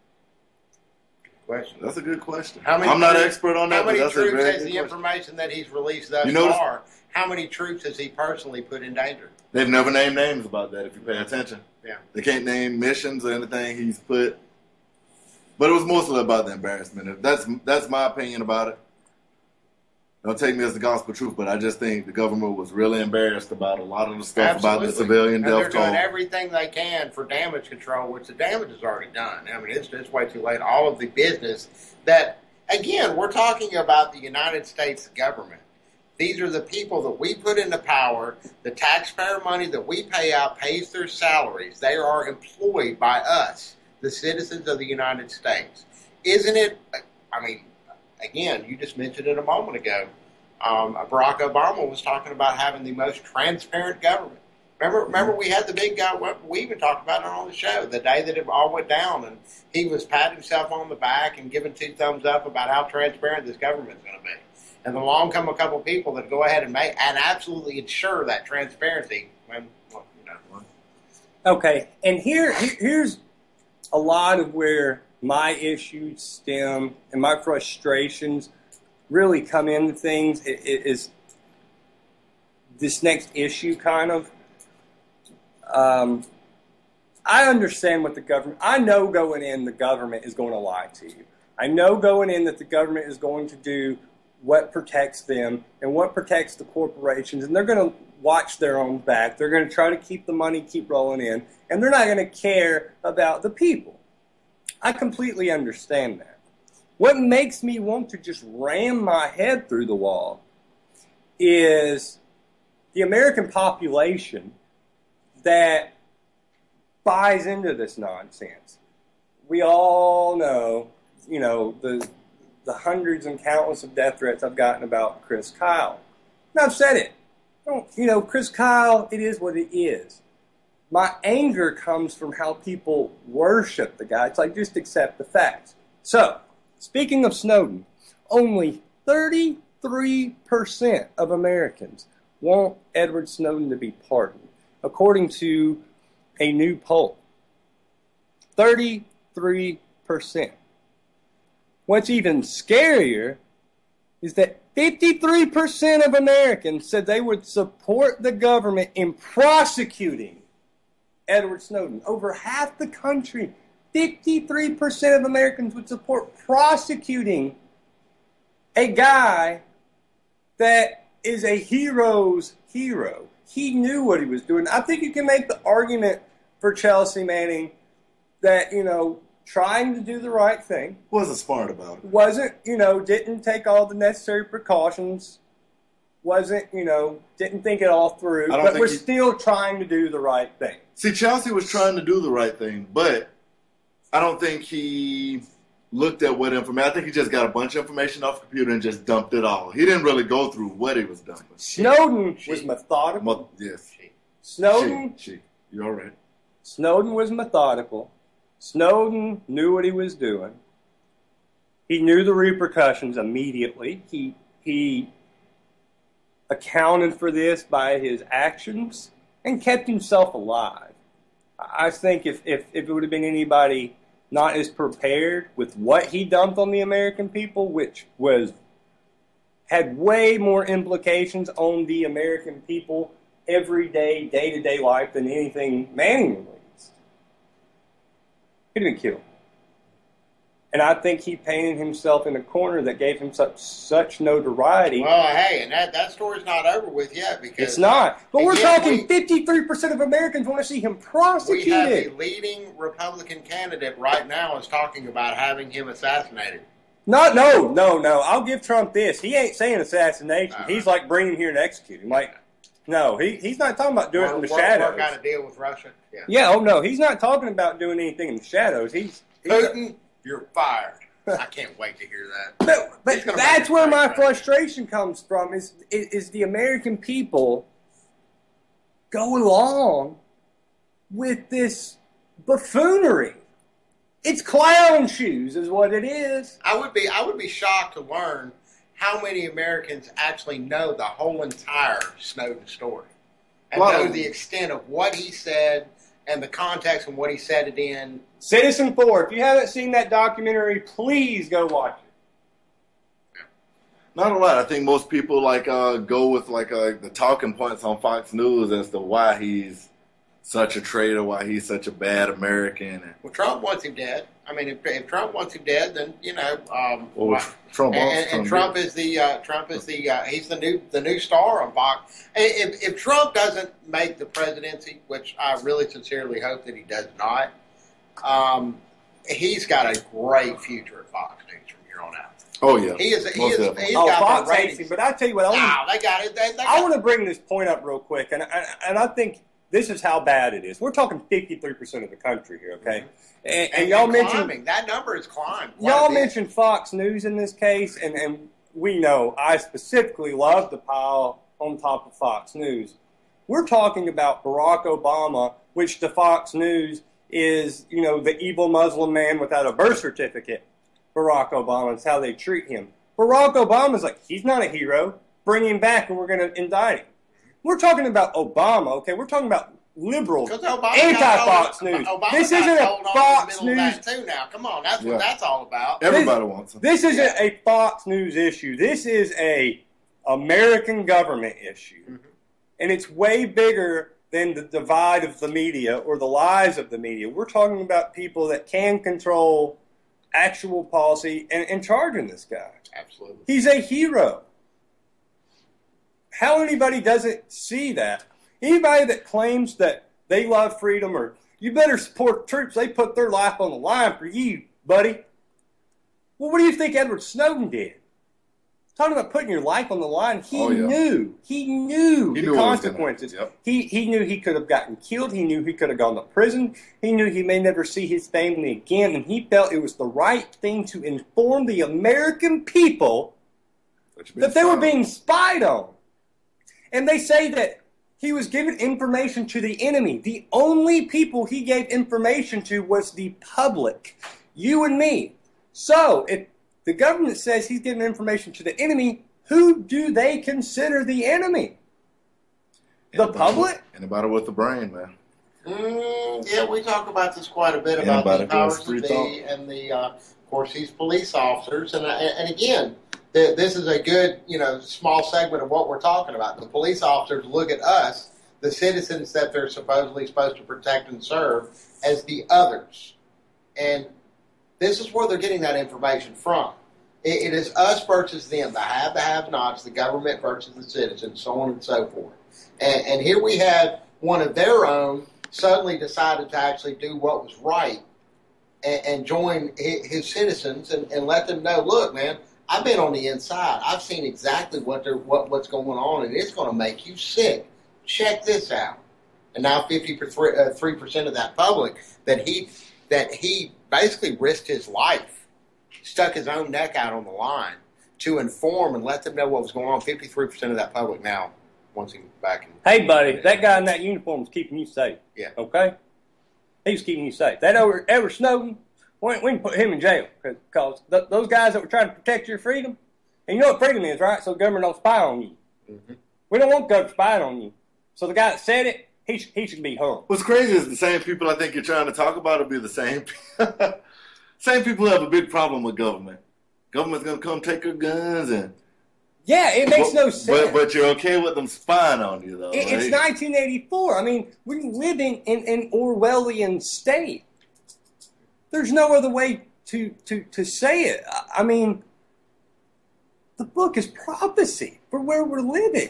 Question. That's a good question. How many I'm not an troops- expert on that, How but many that's a troops very has good the question. information that he's released thus You notice- far? How many troops has he personally put in danger? They've never named names about that if you pay attention. Yeah. They can't name missions or anything he's put. But it was mostly about the embarrassment. That's my opinion about it. Don't take me as the gospel truth, but I just think the government was really embarrassed about a lot of the stuff about the civilian and they're death doing toll. everything they can for damage control, which the damage is already done. I mean, it's way too late. All of the business that, again, we're talking about the United States government. These are the people that we put into power. The taxpayer money that we pay out pays their salaries. They are employed by us, the citizens of the United States. Isn't it, I mean, again, you just mentioned it a moment ago. Barack Obama was talking about having the most transparent government. Remember we had the big guy, we even talked about it on the show, the day that it all went down, and he was patting himself on the back and giving 2 thumbs up about how transparent this government's going to be. And along come a couple of people that go ahead and make and absolutely ensure that transparency. When, well, you know. Okay, and here's a lot of where my issues stem and my frustrations really come into things. It is this next issue kind of. I understand what the government. I know going in the government is going to lie to you. I know going in that the government is going to do what protects them and what protects the corporations, and they're going to watch their own back. They're going to try to keep the money keep rolling in, and they're not going to care about the people. I completely understand that. What makes me want to just ram my head through the wall is the American population that buys into this nonsense. We all know, you know, the hundreds and countless of death threats I've gotten about Chris Kyle. And I've said it. You know, Chris Kyle, it is what it is. My anger comes from how people worship the guy. It's like, just accept the facts. So, speaking of Snowden, only 33% of Americans want Edward Snowden to be pardoned, according to a new poll. 33%. What's even scarier is that 53% of Americans said they would support the government in prosecuting Edward Snowden. Over half the country, 53% of Americans would support prosecuting a guy that is a hero's hero. He knew what he was doing. I think you can make the argument for Chelsea Manning that, you know, trying to do the right thing. Wasn't smart about it. Wasn't, you know, didn't take all the necessary precautions. Wasn't, you know, didn't think it all through. But we're still trying to do the right thing. See, Chelsea was trying to do the right thing, but I don't think he looked at what information. I think he just got a bunch of information off the computer and just dumped it all. He didn't really go through what he was dumping. Snowden was methodical. Yes. Snowden. You're all right. Snowden was methodical. Snowden knew what he was doing. He knew the repercussions immediately. He accounted for this by his actions and kept himself alive. I think if it would have been anybody not as prepared with what he dumped on the American people, which had way more implications on the American people everyday, day-to-day life than anything Manning released, he'd have been killed. And I think he painted himself in a corner that gave him such notoriety. Well, hey, and that story's not over with yet because it's not. But we're talking 53% of Americans want to see him prosecuted. We have a leading Republican candidate right now is talking about having him assassinated. No. I'll give Trump this. He ain't saying assassination. He's like bring him here and execute him. Like, no, he's not talking about doing it in the shadows. Work out a deal with Russia. Yeah. Oh no, he's not talking about doing anything in the shadows. He's Putin. You're fired. I can't wait to hear that. But that's where my frustration comes from, is the American people go along with this buffoonery. It's clown shoes is what it is. I would be shocked to learn how many Americans actually know the whole entire Snowden story and know the extent of what he said and the context and what he said it in. Citizen 4, if you haven't seen that documentary, please go watch it. Not a lot. I think most people go with the talking points on Fox News as to why he's such a traitor, why he's such a bad American. Well, Trump wants him dead. I mean, if Trump wants him dead, then Trump is he's the new star on Fox. If Trump doesn't make the presidency, which I really sincerely hope that he does not, he's got a great future at Fox News from here on out. Oh yeah, he's got Fox the hates him, but I tell you what, they got it. I want to bring this point up real quick, and I think this is how bad it is. We're talking 53% of the country here, okay? And y'all mentioned that number has climbed. Y'all mentioned Fox News in this case, and we know I specifically love to pile on top of Fox News. We're talking about Barack Obama, which to Fox News is, the evil Muslim man without a birth certificate. Barack Obama is how they treat him. Barack Obama's like, he's not a hero. Bring him back and we're going to indict him. We're talking about Obama, okay? We're talking about liberal, anti-Fox News. This isn't a Fox News too. Now, come on, that's what that's all about. Everybody wants it. This isn't a Fox News issue. This is a American government issue, and it's way bigger than the divide of the media or the lies of the media. We're talking about people that can control actual policy and charging this guy. Absolutely, he's a hero. How anybody doesn't see that? Anybody that claims that they love freedom or you better support troops, they put their life on the line for you, buddy. Well, what do you think Edward Snowden did? Talking about putting your life on the line, he knew the consequences. He knew he could have gotten killed. He knew he could have gone to prison. He knew he may never see his family again, and he felt it was the right thing to inform the American people that they were being spied on. And they say that he was giving information to the enemy. The only people he gave information to was the public, you and me. So if the government says he's giving information to the enemy, who do they consider the enemy? The public? Anybody with a brain, man. Yeah, we talk about this quite a bit about the powers that be and of course, these police officers. And again, this is a good, small segment of what we're talking about. The police officers look at us, the citizens that they're supposedly supposed to protect and serve, as the others. And this is where they're getting that information from. It is us versus them, the have-nots, the government versus the citizens, so on and so forth. And here we had one of their own suddenly decided to actually do what was right and join his citizens and let them know, look, man, I've been on the inside. I've seen exactly what's going on, and it's going to make you sick. Check this out. And now 53% of that public that he basically risked his life, stuck his own neck out on the line to inform and let them know what was going on. 53% of that public now wants him back. Hey, buddy, that guy in that uniform was keeping you safe. Yeah. Okay? He was keeping you safe. That Edward Snowden, we can put him in jail because those guys that were trying to protect your freedom, and you know what freedom is, right? So the government don't spy on you. Mm-hmm. We don't want government spying on you. So the guy that said it, he should be hung. What's crazy is the same people I think you're trying to talk about will be the same same people who have a big problem with government. Government's going to come take your guns and... Yeah, it makes no sense. But you're okay with them spying on you, though, right? It's 1984. I mean, we're living in an Orwellian state. There's no other way to say it. I mean, the book is prophecy for where we're living.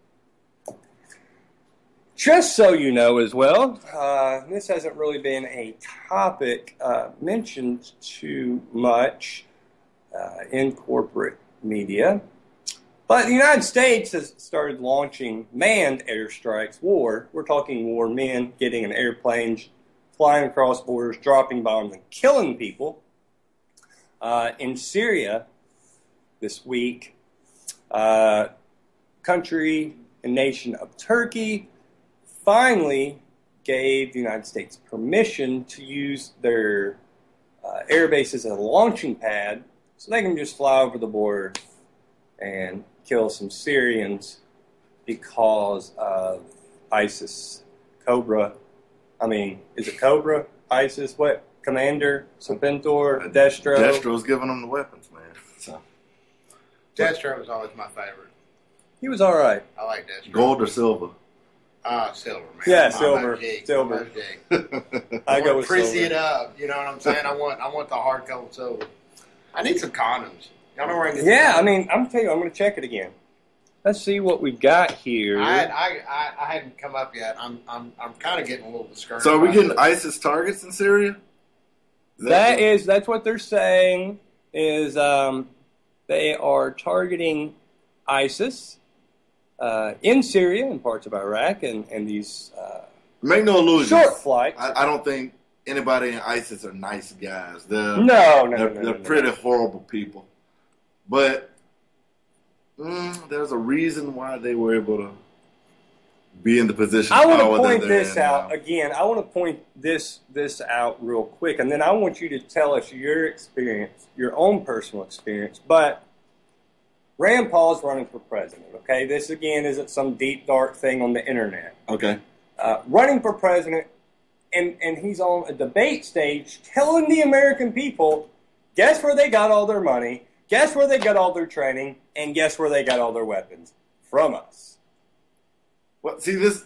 Just so you know as well, this hasn't really been a topic mentioned too much in corporate media. But the United States has started launching manned airstrikes, war. We're talking war, men getting in airplanes, flying across borders, dropping bombs, and killing people. In Syria this week, country and nation of Turkey finally gave the United States permission to use their air bases as a launching pad so they can just fly over the border and kill some Syrians because of ISIS. Cobra. I mean, is it Cobra? ISIS? What? Commander? Serpentor? Destro? Destro's giving them the weapons, man. So. Destro was always my favorite. He was all right. I like Destro. Gold or silver? Silver, man. Yeah, silver. Silver. I go with prissy silver. it up. You know what I'm saying? I want the hard colored silver. I need some condoms. Y'all know where I can get Yeah, some? I mean, I'm telling you, I'm going to check it again. Let's see what we've got here. I hadn't come up yet. I'm kind of getting a little discouraged. So are we getting ISIS targets in Syria? That's what they're saying is they are targeting ISIS in Syria and parts of Iraq and these make no illusions. short flights. I don't think anybody in ISIS are nice guys. They're pretty horrible people. But there's a reason why they were able to be in the position. I want to to point this out again. I want to point this out real quick, and then I want you to tell us your experience, your own personal experience. But Rand Paul's running for president. Okay, this again isn't some deep dark thing on the internet. Okay, running for president, and he's on a debate stage telling the American people, guess where they got all their money. Guess where they got all their training, and guess where they got all their weapons? From us. Well, see this.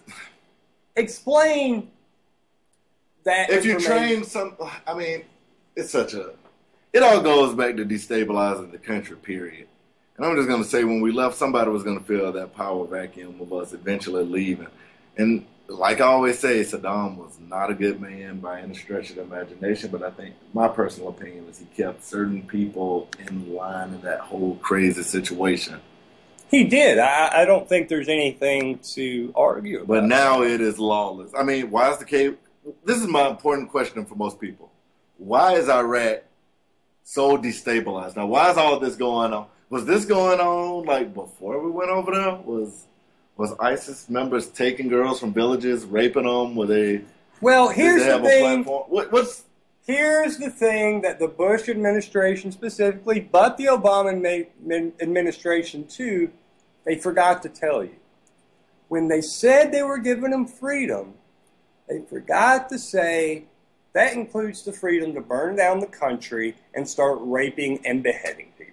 Explain that. If you train I mean, it's such a. It all goes back to destabilizing the country. Period. And I'm just going to say, when we left, somebody was going to fill that power vacuum of us eventually leaving. And like I always say, Saddam was not a good man by any stretch of the imagination, but I think my personal opinion is he kept certain people in line in that whole crazy situation. He did. I don't think there's anything to argue about. But now it is lawless. I mean, why is the cave? This is my important question for most people. Why is Iraq so destabilized? Now, why is all this going on? Was this going on like before we went over there? Was ISIS members taking girls from villages, raping them? Were they? Well, here's the thing. Here's the thing that the Bush administration specifically, but the Obama administration too, they forgot to tell you. When they said they were giving them freedom, they forgot to say that includes the freedom to burn down the country and start raping and beheading people.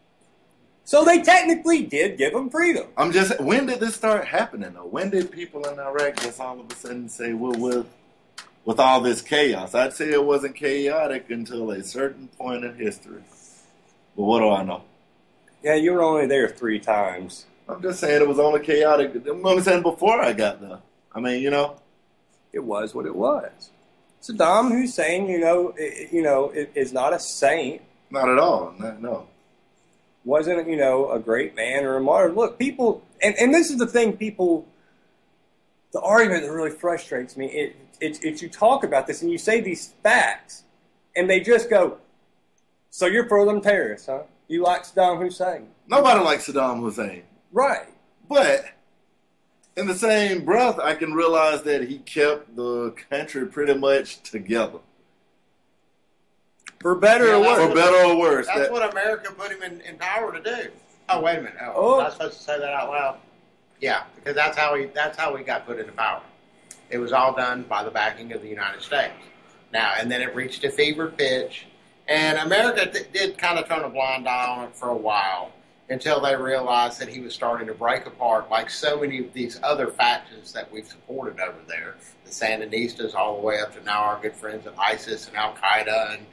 So they technically did give them freedom. When did this start happening, though? When did people in Iraq just all of a sudden say, well, with all this chaos? I'd say it wasn't chaotic until a certain point in history. But what do I know? Yeah, you were only there 3 times. I'm just saying it was only chaotic. I'm saying before I got there. I mean, It was what it was. Saddam Hussein, is not a saint. Not at all. No. Wasn't, a great man or a martyr. Look, people, and this is the thing the argument that really frustrates me, it's you talk about this and you say these facts, and they just go, so you're for them terrorists, huh? You like Saddam Hussein? Nobody likes Saddam Hussein. Right. But in the same breath, I can realize that he kept the country pretty much together. For better or worse. For better or worse. That's what America put him in power to do. Oh, wait a minute. Oh. Was I supposed to say that out loud? Yeah, because that's how he got put into power. It was all done by the backing of the United States. Now, and then it reached a fever pitch, and America did kind of turn a blind eye on it for a while until they realized that he was starting to break apart like so many of these other factions that we've supported over there. The Sandinistas all the way up to now our good friends of ISIS and Al-Qaeda and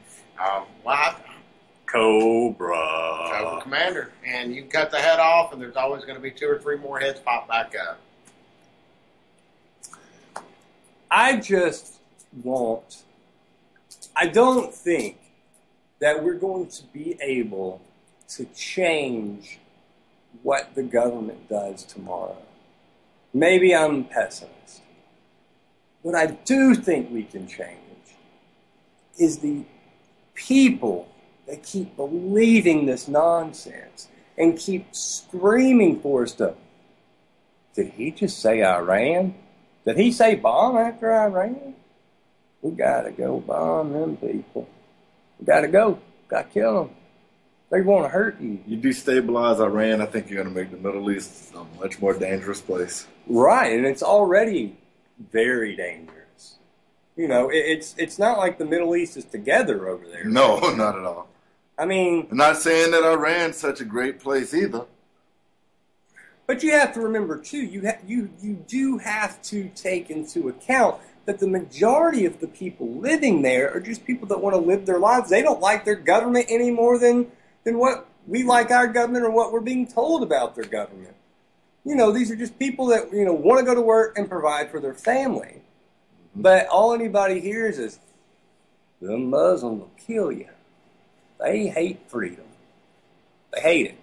Cobra Commander. And you cut the head off, and there's always going to be 2 or 3 more heads pop back up. I don't think that we're going to be able to change what the government does tomorrow. Maybe I'm a pessimist. What I do think we can change is the people that keep believing this nonsense and keep screaming for us to, did he just say Iran? Did he say bomb after Iran? We gotta go bomb them people. We gotta go. Gotta kill them. They want to hurt you. You destabilize Iran, I think you're going to make the Middle East a much more dangerous place. Right, and it's already very dangerous. You know, it's not like the Middle East is together over there. No, not at all. I mean, I'm not saying that Iran's such a great place either. But you have to remember too. You do have to take into account that the majority of the people living there are just people that want to live their lives. They don't like their government any more than what we like our government or what we're being told about their government. You know, these are just people that, you know, want to go to work and provide for their family. But all anybody hears is, the Muslim will kill you. They hate freedom. They hate it.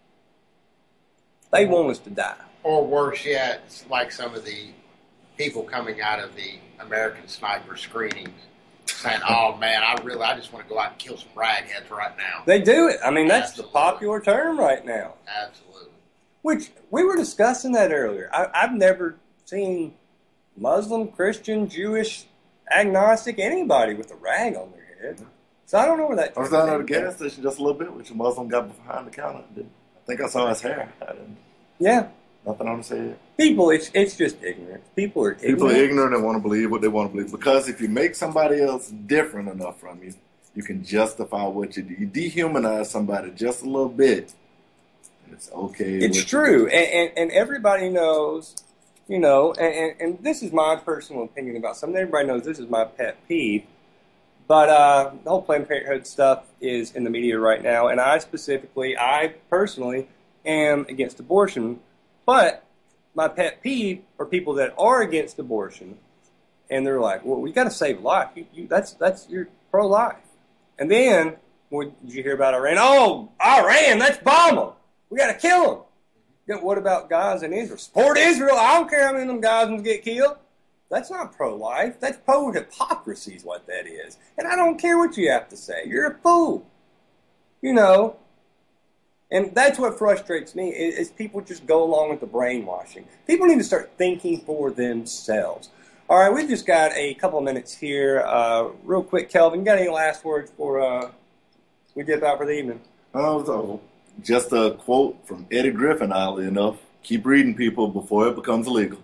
They want us to die. Or worse yet, it's like some of the people coming out of the American Sniper screenings saying, oh man, I just want to go out and kill some ragheads right now. They do it. I mean, that's Absolutely. the popular term right now. Absolutely. Which, we were discussing that earlier. I've never seen Muslim, Christian, Jewish, agnostic, anybody with a rag on their head. So I don't know where that I was down at a gas station just a little bit, which a Muslim got behind the counter. I think I saw his hair. Yeah. Nothing on his head. People, it's just ignorant. People are ignorant. People are ignorant and want to believe what they want to believe. Because if you make somebody else different enough from you, you can justify what you do. You dehumanize somebody just a little bit, it's okay. It's true. And everybody knows, you know, and this is my personal opinion about something. Everybody knows this is my pet peeve. But the whole Planned Parenthood stuff is in the media right now. And I personally am against abortion. But my pet peeve are people that are against abortion, and they're like, "Well, we got to save life. That's you're pro-life." And then, did you hear about Iran? Oh, Iran, let's bomb them. We got to kill them. Then what about Gaza and Israel? Support Israel. I don't care how many of them Gazans get killed. That's not pro-life. That's pro-hypocrisy is what that is. And I don't care what you have to say. You're a fool. You know. And that's what frustrates me, is people just go along with the brainwashing. People need to start thinking for themselves. All right, we've just got a couple of minutes here. Real quick, Kelvin, you got any last words before we dip out for the evening? So just a quote from Eddie Griffin, oddly enough. Keep reading, people, before it becomes illegal.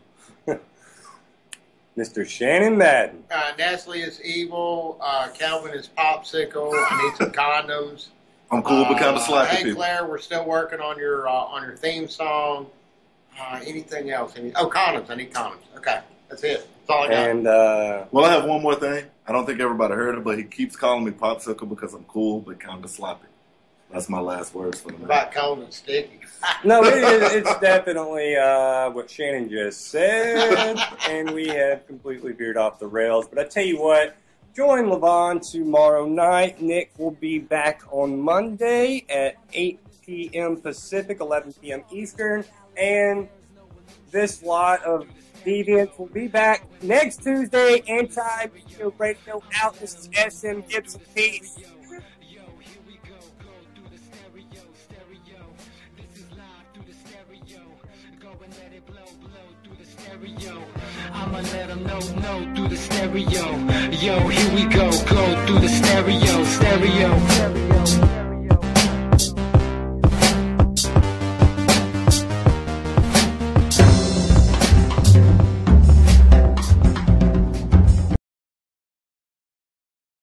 Mr. Shannon Madden. Nestle is evil. Calvin is popsicle. I need some condoms. I'm cool, but kind of slacky, hey, people. Claire, we're still working on your theme song. Anything else? Condoms. I need condoms. Okay, that's it. That's all I got. And well, I have one more thing. I don't think everybody heard it, but he keeps calling me popsicle because I'm cool, but kind of sloppy. That's my last words for the night. About cold and sticky. No, it's definitely what Shannon just said, and we have completely veered off the rails. But I tell you what. Join Levon tomorrow night. Nick will be back on Monday at 8 p.m. Pacific, 11 p.m. Eastern. And this lot of deviants will be back next Tuesday. Anti-Radio Radio out. This is SM Gibson. Peace. I'm I'ma let them know through the stereo. Yo, here we go through the stereo.